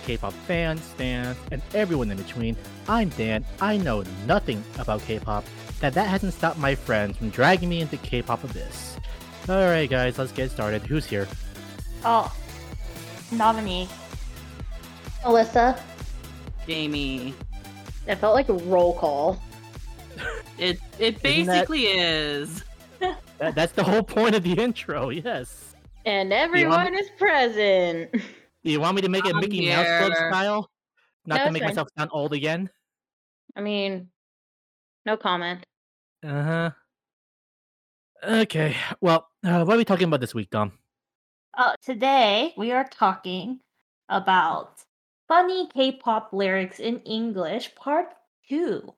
K-pop fans, stans, and everyone in between. I'm Dan. I know nothing about K-pop. That hasn't stopped my friends from dragging me into K-pop abyss. Alright guys, let's get started. Who's here? Oh, Dominique. Alyssa. Jamie. It felt like a roll call. It basically is. That's the whole point of the intro, yes. And everyone is present. Do you want me to make it I'm Mickey Mouse Club here. style? Not No, to it's make fine. myself sound old again? I mean, no comment. Uh-huh. Okay, well, what are we talking about this week, Dom? Today we are talking about funny K-pop lyrics in English, part 2.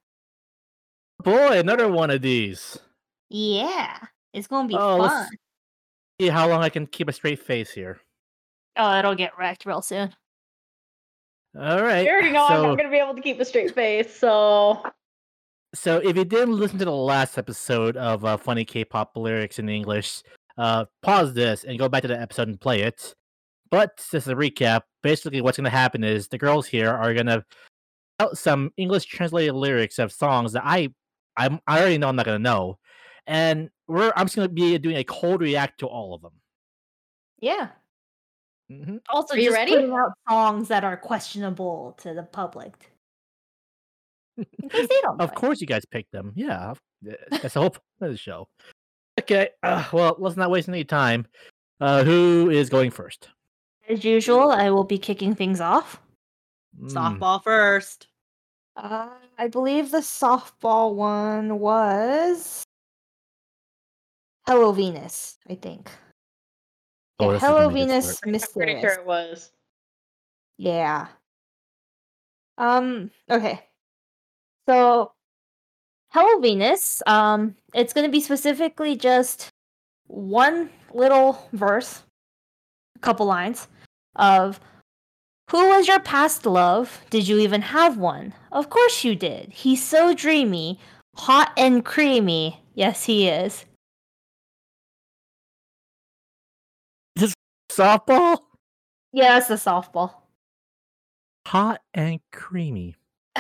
Boy, another one of these. Yeah, it's gonna be Oh, fun. let's see how long I can keep a straight face here. Oh, it'll get wrecked real soon. Alright, You already know I'm so, not going to be able to keep a straight face, so... so if you didn't listen to the last episode of Funny K-pop Lyrics in English, pause this and go back to the episode and play it. But, just a recap, basically what's going to happen is the girls here are going to out some English translated lyrics of songs that I already know I'm not going to know. And I'm just going to be doing a cold react to all of them. Yeah. Mm-hmm. Also, Are you just ready? putting out songs that are questionable to the public. In case they don't Of know it. course you guys picked them. Yeah, that's the whole point of the show. Okay, well, let's not waste any time. Who is going first? As usual, I will be kicking things off. Softball first. I believe the softball one was Hello Venus, I think. Oh, Yeah, this is Hello gonna be a good Venus, start. I'm pretty Mysterious. sure it was. Yeah. Okay. So Hello Venus, it's gonna be specifically just one little verse, a couple lines of who was your past love? Did you even have one? Of course you did. He's so dreamy, hot and creamy. Yes, he is. Softball? Yeah, that's the softball. Hot and creamy.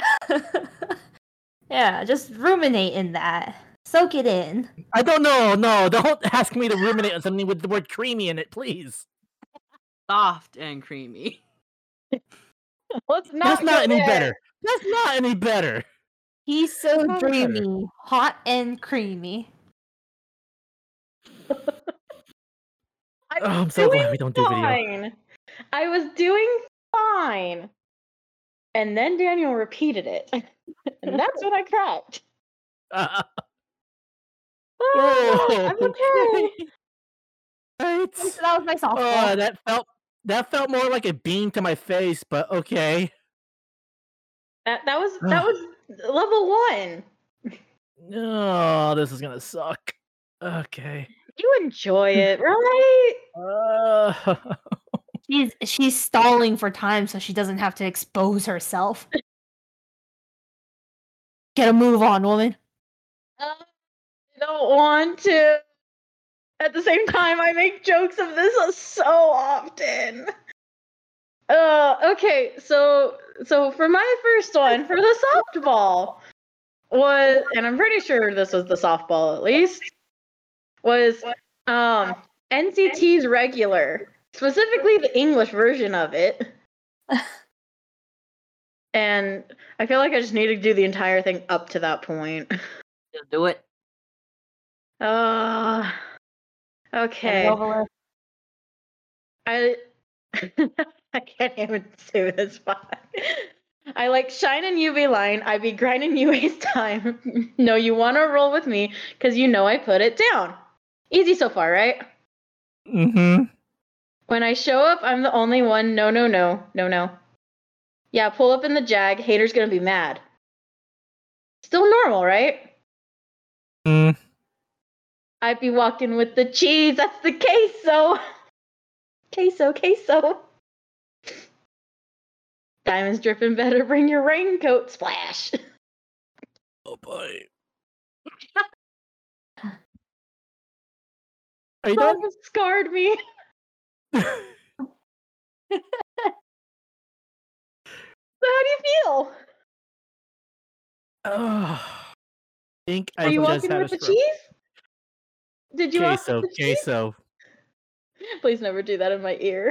Yeah, just ruminate in that. Soak it in. I don't know. No, don't ask me to ruminate on something with the word creamy in it, please. Soft and creamy. Let's not That's not go any there. better. That's not any better. He's so That's not better. dreamy, hot and creamy. Oh, I'm so glad we don't do video. Fine. I was doing fine. And then Daniel repeated it. And that's when I cracked. Oh, I'm okay. Right. That was my softball. That felt more like a bean to my face, but okay. That was level 1. Oh, this is gonna suck. Okay. You enjoy it, right? She's stalling for time so she doesn't have to expose herself. Get a move on, woman. I don't want to. At the same time, I make jokes of this so often. Okay, so for my first one, for the softball, was, and I'm pretty sure this was the softball at least, was NCT's Regular, specifically the English version of it. And I feel like I just need to do the entire thing up to that point. Just do it. Okay. Get it over with. I can't even say this fine. I like shine and UV line. I be grinding you waste time. No, you wanna roll with me, cause you know I put it down. Easy so far, right? Mm-hmm. When I show up, I'm the only one. No. Yeah, pull up in the Jag. Haters gonna be mad. Still normal, right? Mm. I'd be walking with the cheese. That's the queso. Queso. Diamonds dripping, better bring your raincoat. Splash. Oh boy. Are you done? That scarred me. how do you feel? I think Are I you just walking had a with the stroke. cheese? Did you walk Queso, with the cheese? queso. Please never do that in my ear.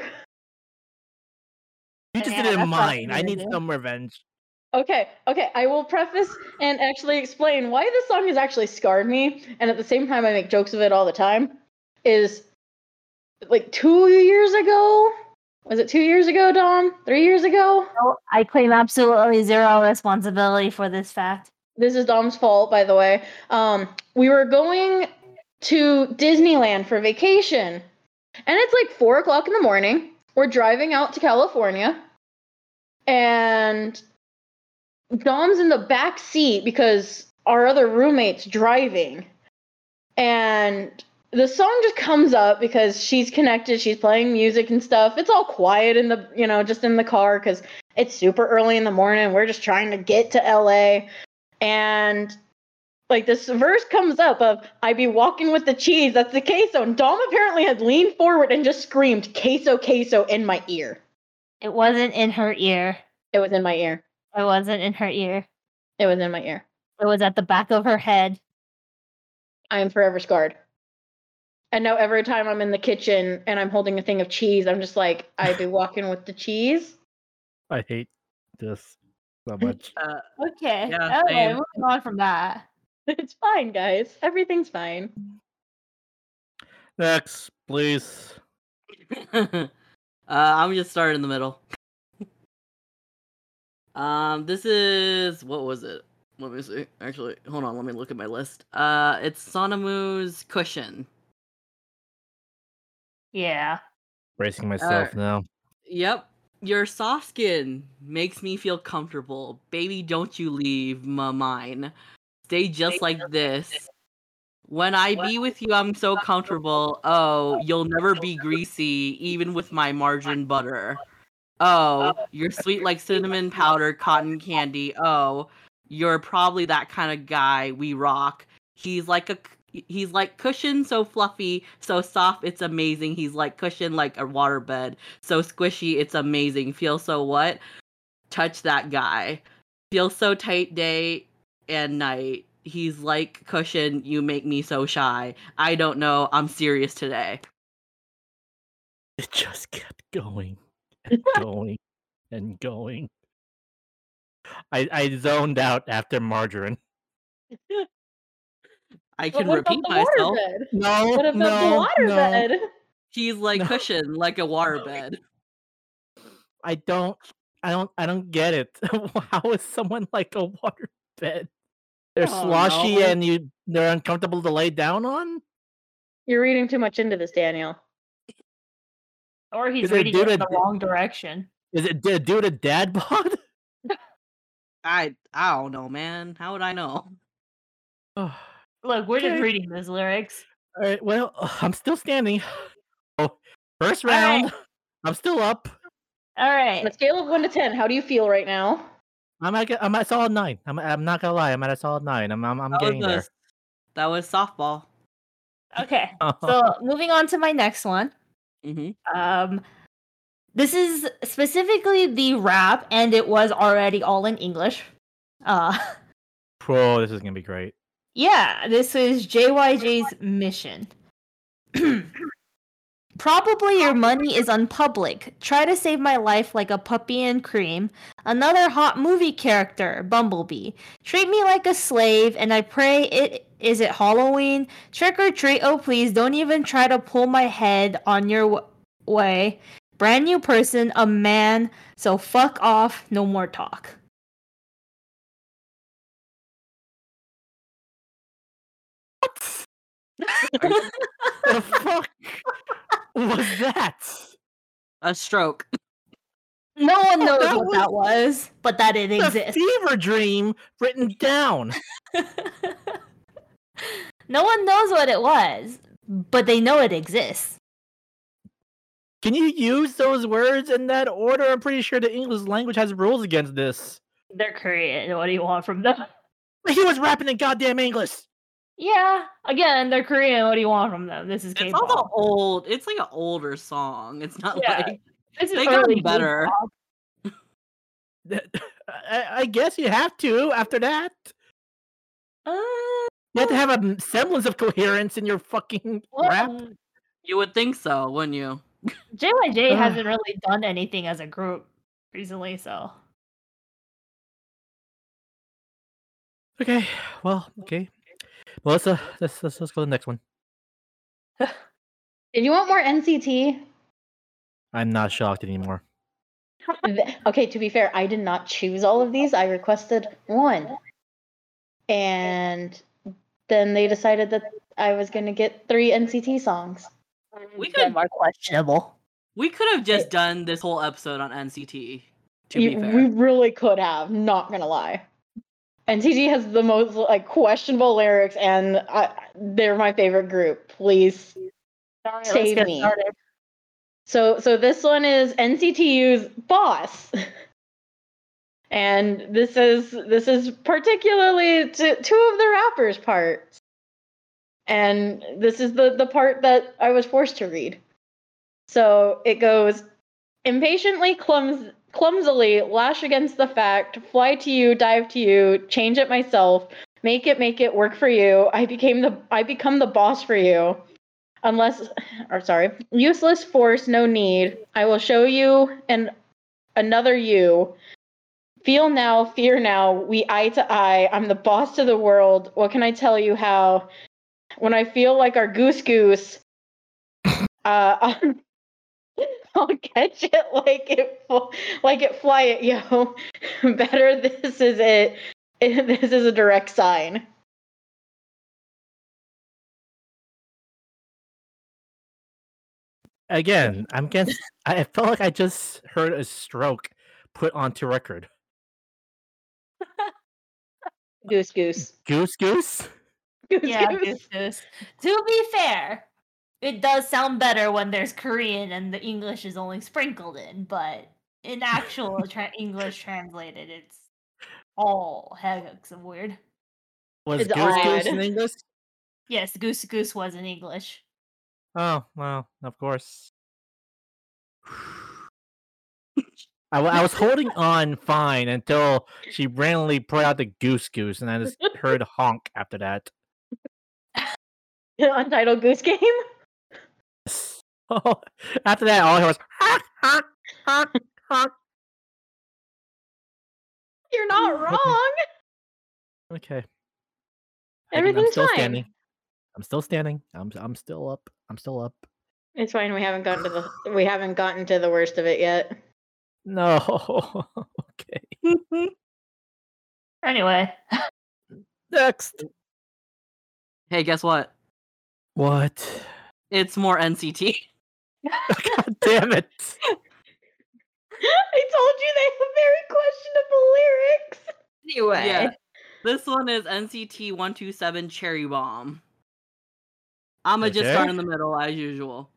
You just Yeah, did it in that's what mine. I I'm need gonna do. some revenge. Okay, I will preface and actually explain why this song has actually scarred me, and at the same time I make jokes of it all the time, is like 2 years ago? Was it 2 years ago, Dom? 3 years ago? No, I claim absolutely zero responsibility for this fact. This is Dom's fault, by the way. We were going to Disneyland for vacation, and it's like 4 o'clock in the morning. We're driving out to California, and Dom's in the back seat because our other roommate's driving. And the song just comes up because she's connected, she's playing music and stuff. It's all quiet in the, just in the car because it's super early in the morning. We're just trying to get to LA. And like this verse comes up of I be walking with the cheese, that's the queso. And Dom apparently had leaned forward and just screamed queso, queso in my ear. It wasn't in her ear. It was in my ear. It wasn't in her ear. It was in my ear. It was at the back of her head. I am forever scarred. And now every time I'm in the kitchen and I'm holding a thing of cheese, I'm just like, I be walking with the cheese. I hate this so much. Okay. Yeah, Okay, same. moving on from that. It's fine, guys. Everything's fine. Next, please. I'm just starting in the middle. This is what was it? Let me see. Actually, hold on. Let me look at my list. It's Sonamu's Cushion. Yeah. Bracing myself now. Yep. Your soft skin makes me feel comfortable. Baby, don't you leave my mine. Stay just like this. When I be with you, I'm so comfortable. Oh, you'll never be greasy, even with my margarine butter. Oh, you're sweet like cinnamon powder, cotton candy. Oh, you're probably that kind of guy we rock. He's like cushion, so fluffy, so soft, it's amazing. He's like cushion, like a waterbed, so squishy, it's amazing. Feel so what? Touch that guy. Feel so tight day and night. He's like cushion, you make me so shy. I don't know, I'm serious today. It just kept going and going and going. I zoned out after margarine. I But can what about repeat the myself. waterbed? No, What about no, the no. waterbed? He's like No. cushion, like a waterbed. I don't get it. How is someone like a waterbed? They're Oh, sloshy no. and they're uncomfortable to lay down on? You're reading too much into this, Daniel. Or he's Is it reading due it in to- the wrong direction. Is it due to dad bod? I don't know, man. How would I know? Look, we're just Okay. reading those lyrics. All right, well, I'm still standing. Oh, first All right. round. I'm still up. All On right. a scale of 1 to 10, how do you feel right now? I'm at a solid 9. I'm not gonna lie. I'm at a solid 9. I'm getting there. That was softball. Okay. So moving on to my next one. Mm-hmm. This is specifically the rap, and it was already all in English. Pro, this is gonna be great. Yeah, this is JYJ's Mission. Probably your money is unpublic. Try to save my life like a puppy and cream. Another hot movie character, Bumblebee. Treat me like a slave, and I pray is it Halloween? Trick or treat, oh please, don't even try to pull my head on your way. Brand new person, a man, so fuck off, no more talk. The fuck was that? A stroke. No one knows that what that was, but that it The exists. fever dream written down. No one knows what it was, but they know it exists. Can you use those words in that order? I'm pretty sure the English language has rules against this. They're Korean. What do you want from them? He was rapping in goddamn English. Yeah, again, they're Korean. What do you want from them? This is It's K-pop. also old. It's like an older song. It's not Yeah. like This is they got early better. K-pop. I guess you have to after that. You have to have a semblance of coherence in your fucking rap. well, You would think so, wouldn't you? JYJ hasn't really done anything as a group recently, so. Okay, well, okay. Melissa, let's go to the next one. Did you want more NCT? I'm not shocked anymore. Okay, to be fair, I did not choose all of these. I requested one. And then they decided that I was going to get 3 NCT songs. We could Are questionable. we could have just done this whole episode on NCT. To be fair, We really could have, not going to lie. NCT has the most like questionable lyrics, and they're my favorite group. Please save me. So this one is NCTU's Boss. And this is particularly to 2 of the rappers' parts. And this is the part that I was forced to read. So it goes, impatiently, clumsily lash against the fact, fly to you, dive to you, change it myself, make it work for you. I become the boss for you. Useless force, no need. I will show you and another you. Feel now, fear now, we eye to eye. I'm the boss to the world. What can I tell you how? When I feel like our goose, I'll catch it like it fly it, yo. Better this is it. This is a direct sign. Again, I felt like I just heard a stroke put onto record. Goose. Goose? Yeah, goose. To be fair, it does sound better when there's Korean and the English is only sprinkled in, but in actual English translated, it's all heck of weird. Was It's goose in odd. English? Yes, goose was in English. Oh, well, of course. I was holding on fine until she randomly brought out the goose, and I just heard honk after that. Untitled Goose Game? Oh, after that, all I heard was honk, honk, honk, honk. You're not wrong. Okay. Everything's I'm still fine. standing. I'm still standing. I'm still up. I'm still up. It's fine. We haven't gotten to the worst of it yet. No. Okay. Anyway, Next. hey, guess what? What? It's more NCT. God damn it. I told you they have very questionable lyrics. anyway. Yeah. This one is NCT 127 Cherry Bomb. I'ma just start Okay. in the middle as usual.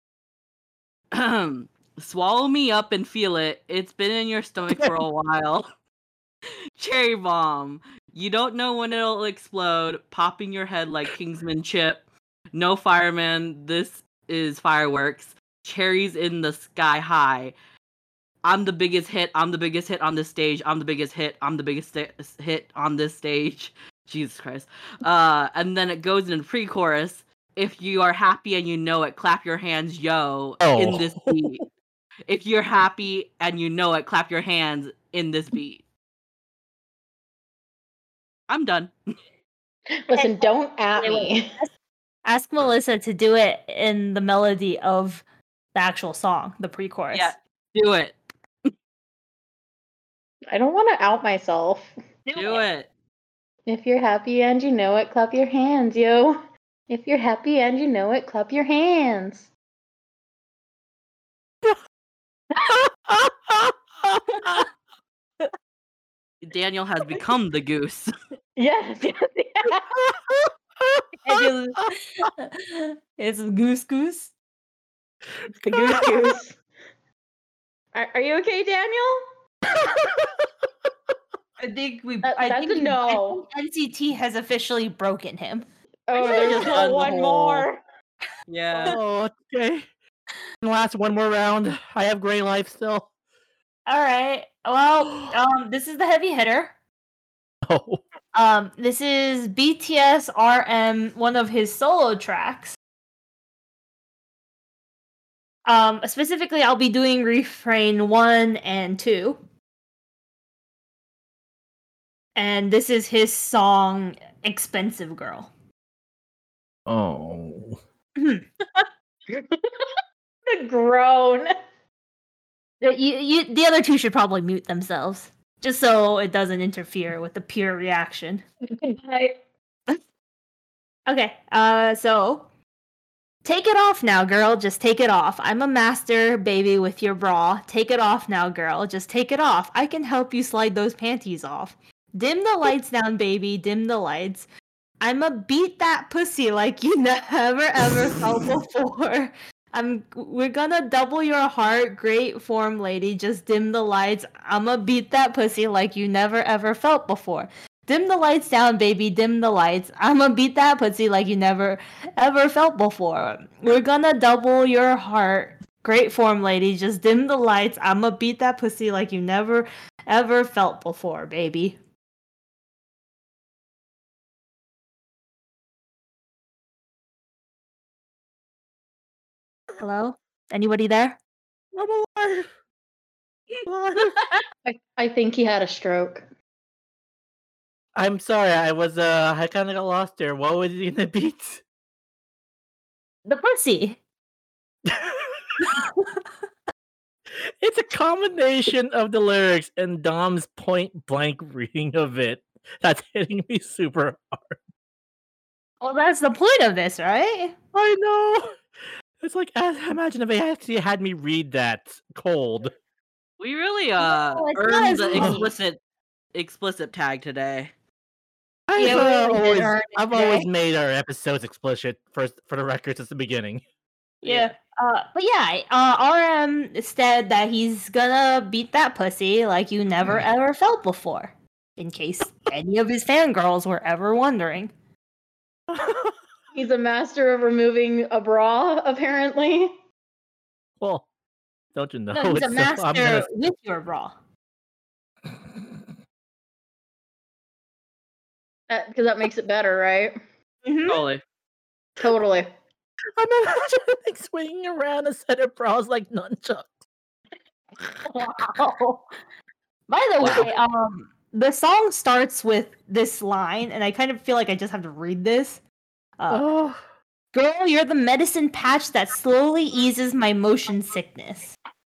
Swallow me up and feel it. It's been in your stomach for a while. Cherry Bomb. You don't know when it'll explode, popping your head like Kingsman chip. No fireman, this is fireworks. Cherries in the sky high. I'm the biggest hit. I'm the biggest hit on this stage. I'm the biggest hit. I'm the biggest hit on this stage. Jesus Christ. And then it goes in pre-chorus. If you are happy and you know it, clap your hands, yo, in this beat. If you're happy and you know it, clap your hands in this beat. I'm done. Listen, don't at me. Ask Melissa to do it in the melody of the actual song, the pre-chorus. Yeah, do it. I don't want to out myself. Do it. If you're happy and you know it, clap your hands, yo. If you're happy and you know it, clap your hands. Daniel has become the goose. Yes. It's goose. Goose. Are you okay, Daniel? I think That's a no. I think NCT has officially broken him. Oh, Just there's done the one whole- more. Yeah. Oh, okay. Last one more round. I have gray life still. All right. Well, this is the heavy hitter. Oh. This is BTS RM, one of his solo tracks. Specifically, I'll be doing refrain 1 and 2. And this is his song, Expensive Girl. Oh. The groan. The other two should probably mute themselves, just so it doesn't interfere with the pure reaction. Okay, so take it off now, girl. Just take it off. I'm a master, baby, with your bra. Take it off now, girl. Just take it off. I can help you slide those panties off. Dim the lights down, baby. Dim the lights. I'ma beat that pussy like you never ever felt before. We're gonna double your heart. Great form, lady. Just dim the lights. I'ma beat that pussy like you never ever felt before. Dim the lights down, baby. Dim the lights. I'ma beat that pussy like you never ever felt before. We're gonna double your heart. Great form, lady. Just dim the lights. I'ma beat that pussy like you never ever felt before, baby. Hello? Anybody there? I'm alive. I think he had a stroke. I'm sorry, I kind of got lost there. What was he gonna beat? The pussy. It's a combination of the lyrics and Dom's point blank reading of it that's hitting me super hard. Well, that's the point of this, right? I know. It's like, imagine if they actually had me read that cold. We really it's not earned as the explicit tag today. I've always made our episodes explicit for the record since the beginning. Yeah. But yeah, RM said that he's gonna beat that pussy like you never ever felt before. In case any of his fangirls were ever wondering. He's a master of removing a bra, apparently. Well, don't you know? No, he's a master with your bra. Because that makes it better, right? Mm-hmm. Totally. I'm imagining like swinging around a set of bras like nunchucks. Wow. By the way, the song starts with this line, and I kind of feel like I just have to read this. Girl, you're the medicine patch that slowly eases my motion sickness.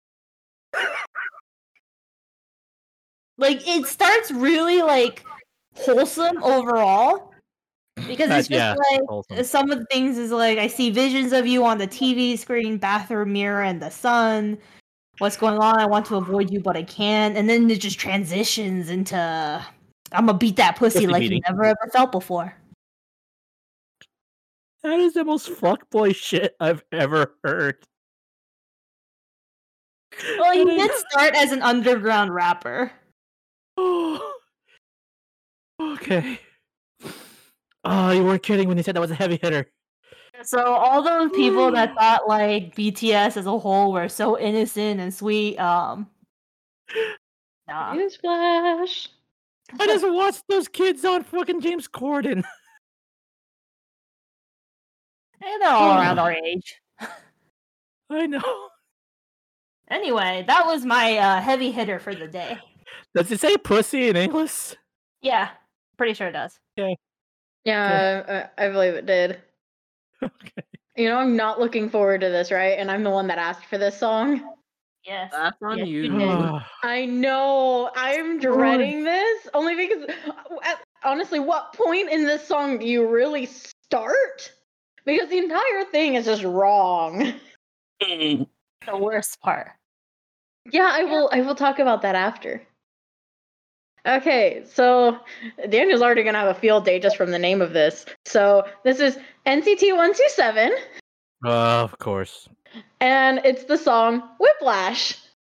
Like, it starts really, like, wholesome overall. Because it's just wholesome. Some of the things is like, I see visions of you on the TV screen, bathroom mirror, and the sun. What's going on? I want to avoid you, but I can't. And then it just transitions into, I'm gonna beat that pussy like you never ever felt before. That is the most fuckboy shit I've ever heard. Well, he did start as an underground rapper. Okay. Oh, you weren't kidding when you said that was a heavy hitter. So all those people that thought like BTS as a whole were so innocent and sweet, nah. Newsflash. I just watched those kids on fucking James Corden. And they're all around our age. I know. Anyway, that was my heavy hitter for the day. Does it say pussy in English? Yeah, pretty sure it does. Okay. Yeah, I believe it did. Okay. You know, I'm not looking forward to this, right? And I'm the one that asked for this song. Yes. That's on you. I know. I'm dreading this only because, honestly, what point in this song do you really start? Because the entire thing is just wrong. The worst part. Yeah, I will talk about that after. Okay, so Daniel's already gonna have a field day just from the name of this. So this is NCT 127. Of course. And it's the song Whiplash.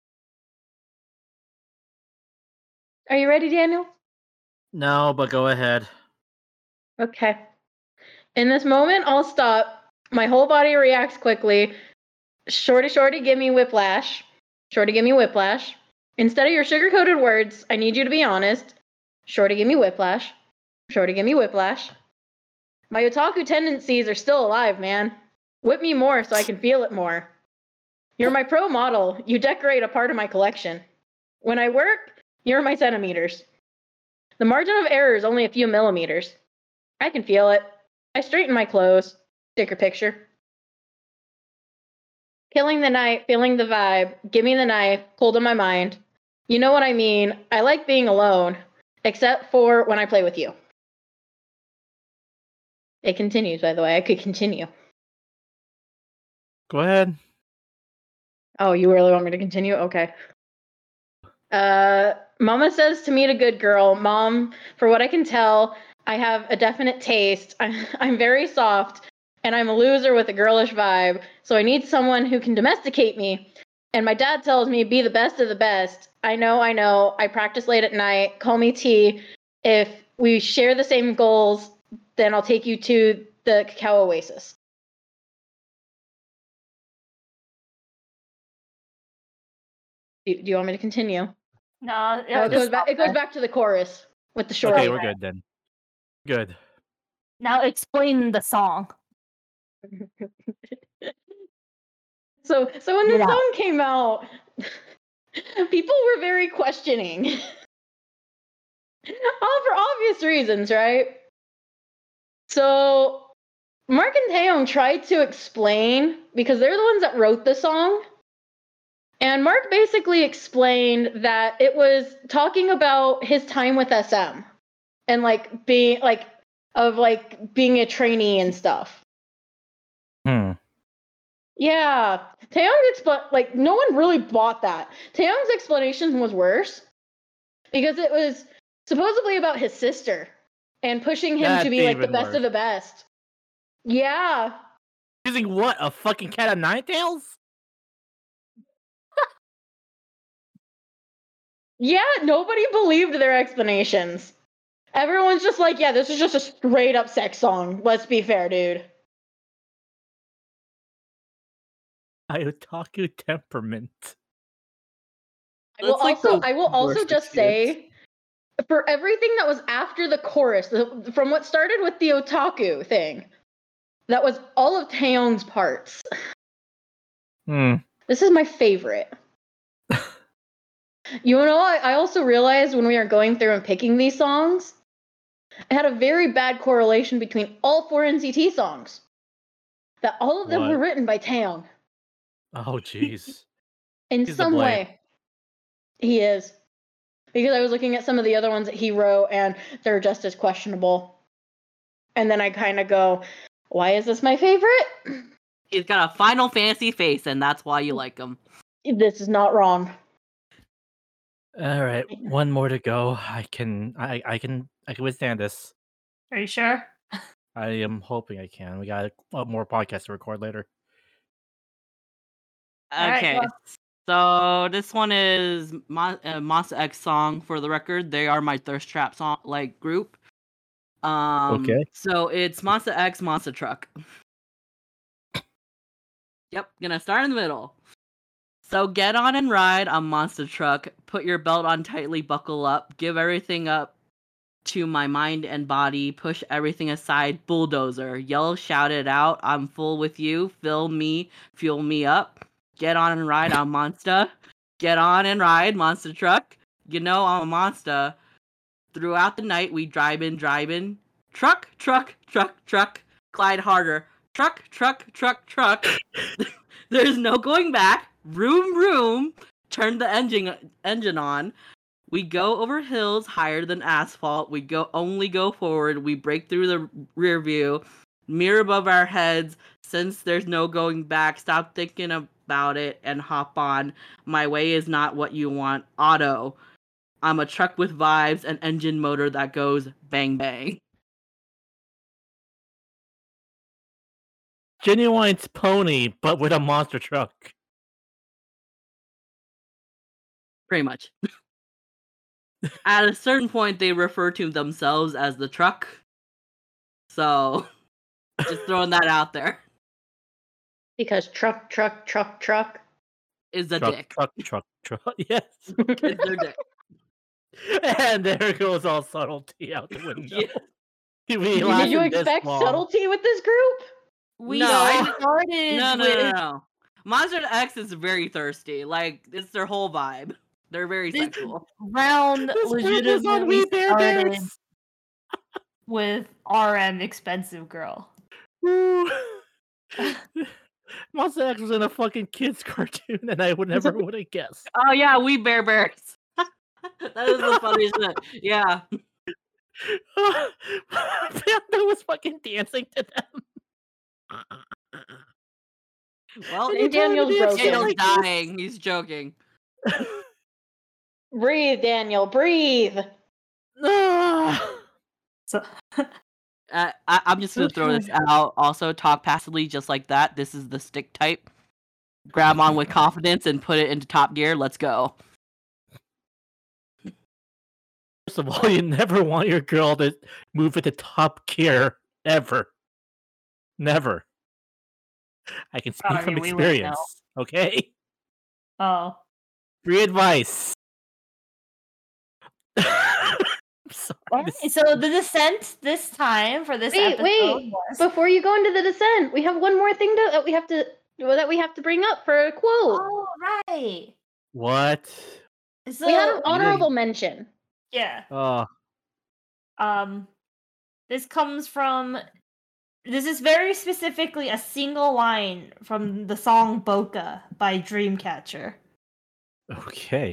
Are you ready, Daniel? No, but go ahead. Okay. In this moment, I'll stop. My whole body reacts quickly. Shorty, give me whiplash. Shorty, give me whiplash. Instead of your sugar-coated words, I need you to be honest. Shorty, give me whiplash. Shorty, give me whiplash. My otaku tendencies are still alive, man. Whip me more so I can feel it more. You're my pro model. You decorate a part of my collection. When I work, you're my centimeters. The margin of error is only a few millimeters. I can feel it. I straighten my clothes. Sticker picture. Killing the night, feeling the vibe. Give me the knife, cold in my mind. You know what I mean. I like being alone, except for when I play with you. It continues, by the way. I could continue. Go ahead. Oh, you really want me to continue? Okay. Mama says to meet a good girl. Mom, for what I can tell, I have a definite taste. I'm very soft, and I'm a loser with a girlish vibe, so I need someone who can domesticate me. And my dad tells me, be the best of the best. I know. I practice late at night. Call me T. If we share the same goals, then I'll take you to the Cacao Oasis. Do you want me to continue? No, No, it goes back. It goes back to the chorus with the short. Okay, we're good then. Good. Now explain the song. So when the Yeah. song came out, people were very questioning. All for obvious reasons, right? So Mark and Taeyong tried to explain, because they're the ones that wrote the song. And Mark basically explained that it was talking about his time with SM and being a trainee and stuff. Yeah, Taeyong's no one really bought that. Taeyong's explanation was worse because it was supposedly about his sister and pushing him That's to be like the even best of worse. the best. Yeah. Using what? A fucking cat of nine tails? Yeah, nobody believed their explanations. Everyone's just like, yeah, this is just a straight up sex song. Let's be fair, dude. My otaku temperament. I will That's like the also worst just excuse. say, for everything that was after the chorus, from what started with the otaku thing, that was all of Taeyong's parts. This is my favorite. You know, I also realized when we were going through and picking these songs, I had a very bad correlation between all 4 NCT songs. That all of them were What? written by Taeyong. Oh, jeez. In He's the some blame. way. He is. Because I was looking at some of the other ones that he wrote, and they're just as questionable. And then I kind of go, why is this my favorite? He's got a Final Fantasy face, and that's why you like him. This is not wrong. All right, one more to go. I can withstand this. Are you sure? I am hoping I can. We got more podcasts to record later. Alright, Okay, so this one is Monsta X song. For the record, they are my thirst trap song group. Okay. So it's Monsta X, Monster Truck. Yep, gonna start in the middle. So get on and ride on Monster Truck. Put your belt on tightly, buckle up. Give everything up to my mind and body. Push everything aside, bulldozer. Yell, shout it out. I'm full with you. Fuel me up. Get on and ride on Monster. Get on and ride Monster Truck. You know I'm a monster. Throughout the night we drive in. Truck. Glide harder. Truck. There's no going back. Room. Turn the engine on. We go over hills higher than asphalt. We only go forward. We break through the rear view. Mirror above our heads. Since there's no going back, stop thinking about it and hop on. My way is not what you want. Auto. I'm a truck with vibes, an engine motor that goes bang bang. Genuine's Pony, but with a monster truck. Pretty much. At a certain point, they refer to themselves as the truck. So, just throwing that out there. Because truck. is the Truck, dick. truck. Yes. Is their dick. And there goes all subtlety out the window. Yeah. We Did you lasted this expect long. subtlety with this group? We No, I- started No, no, with no, no. Monster X is very thirsty. Like, it's their whole vibe. They're very This- sexual. round This was on legitimately We Bare started Bears. with RM Expensive Girl. Woo. Monster X was in a fucking kids cartoon, and I would never would have guessed. Oh yeah, we Bare Bears. That is the funniest shit. Yeah. Panda was fucking dancing to them. Well, And Daniel's broken. Daniel's dying. He's joking. Breathe, Daniel, breathe. So I'm just gonna throw this out. Also, talk passively, just like that. This is the stick type. Grab on with confidence and put it into top gear. Let's go. First of all, you never want your girl to move into top gear ever. Never. I can speak Sorry, from we wouldn't know. experience. Okay? oh, Free advice. I'm sorry. alright, this- so the descent this time for this Wait, episode wait. was Before you go into the descent, we have one more thing that we have to bring up for a quote. oh right. What? So We had an honorable mention. yeah. Oh, This comes from. This is very specifically a single line from the song "Boca" by Dreamcatcher. okay.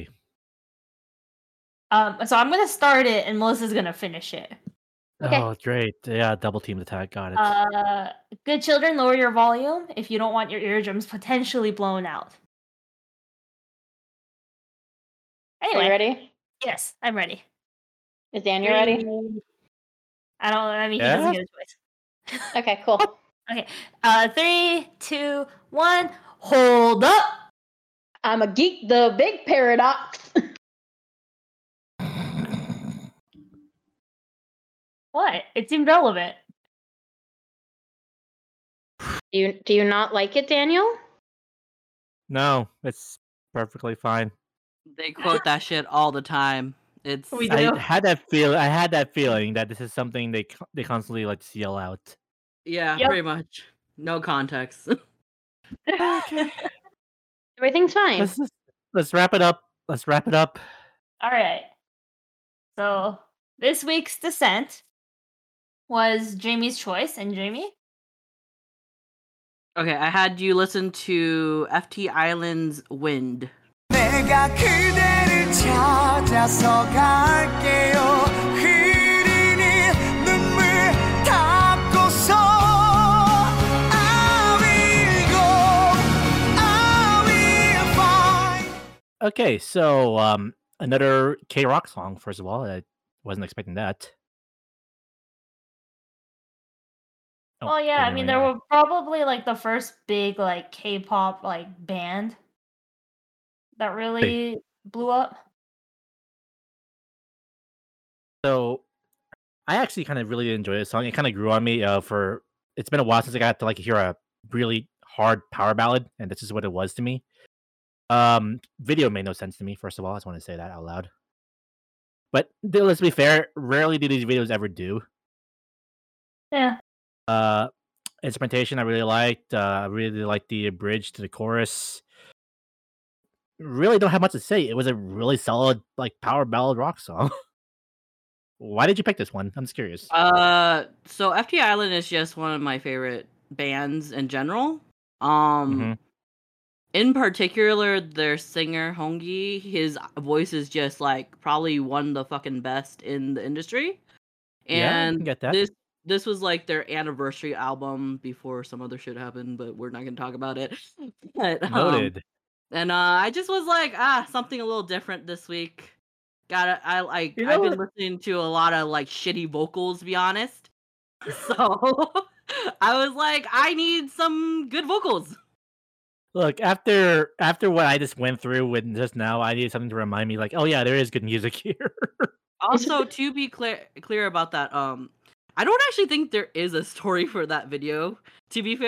So I'm gonna start it, and Melissa's gonna finish it. Okay. Oh, great. Yeah, double team attack. Got it. Good children, lower your volume if you don't want your eardrums potentially blown out. Are Anyway, you ready? yes, I'm ready. Is Daniel ready? I mean, he doesn't Yeah? get a choice. Okay, cool. 3, 2, 1, hold up. I'm a geek, the big paradox. What? It seemed relevant. Do you not like it, Daniel? No, it's perfectly fine. They quote that shit all the time. It's We do. I had that feeling that this is something they constantly like to yell out. yeah, Yep. pretty much. No context. Everything's fine. Let's wrap it up. Let's wrap it up. All right. So this week's descent was Jamie's choice, and Jamie. Okay, I had you listen to FT Island's Wind. 내가 그대를 찾아서 갈게요 흐르는 눈물 닦고서 I will go I will find Okay, so another K-Rock song. First of all, I wasn't expecting that. Well, yeah, I mean, there were probably like the first big like K-pop like band that really blew up. So I actually kind of really enjoy this song. It kind of grew on me. It's been a while since I got to like hear a really hard power ballad, and this is what it was to me. Video made no sense to me. First of all, I just want to say that out loud. But let's be fair, rarely do these videos ever do. Yeah. Instrumentation I really liked. I really liked the bridge to the chorus. Really don't have much to say. It was a really solid like power ballad rock song. Why did you pick this one? I'm just curious. So FT Island is just one of my favorite bands in general. Mhm. In particular, their singer Hongi, his voice is just like probably one of the fucking best in the industry. Yeah, I can And get that. this was like their anniversary album before some other shit happened, but we're not gonna talk about it. But, Noted. and I just was like, something a little different this week. I've You know been what? listening to a lot of like shitty vocals, to be honest. So I was like, I need some good vocals. Look, after what I just went through with just now, I needed something to remind me, like, oh yeah, there is good music here. Also, to be clear about that, I don't actually think there is a story for that video. To be fair,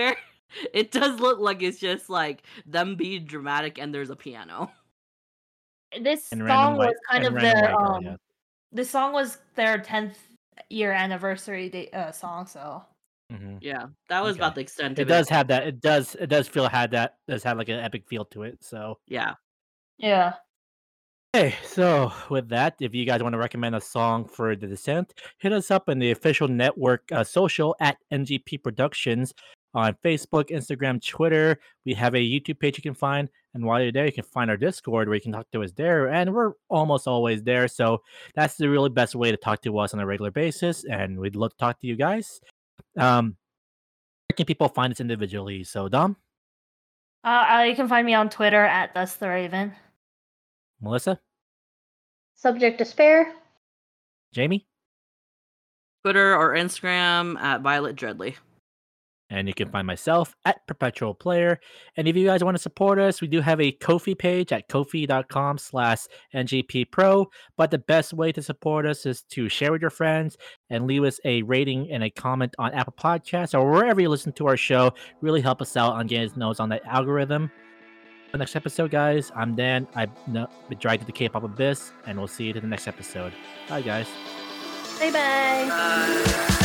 It does look like it's just like them being dramatic and there's a piano. This And song random was white kind and of random their white girl, yeah. this song was their 10th year anniversary song, so Mhm. Yeah, that was Okay. about the extent It of does have that. It does feel does have like an epic feel to it. So Yeah. yeah. okay, so with that, if you guys want to recommend a song for The Descent, hit us up in the official network social at NGP Productions on Facebook, Instagram, Twitter. We have a YouTube page you can find, and while you're there, you can find our Discord where you can talk to us there, and we're almost always there. So that's the really best way to talk to us on a regular basis, and we'd love to talk to you guys. Where can people find us individually? So Dom, You can find me on Twitter at Thus the Raven. Melissa, Subject Despair. Jamie, Twitter or Instagram at Violet Dreadly. and you can find myself at Perpetual Player. And if you guys want to support us, we do have a Ko-fi page at kofi.com/NGPPro. But the best way to support us is to share with your friends and leave us a rating and a comment on Apple Podcasts or wherever you listen to our show. Really help us out on getting notes on that algorithm. The next episode, guys, I'm Dan. I've been dragged to the K-pop abyss, and we'll see you to the next episode. Bye, guys. Bye bye.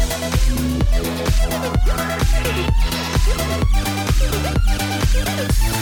We'll be right back.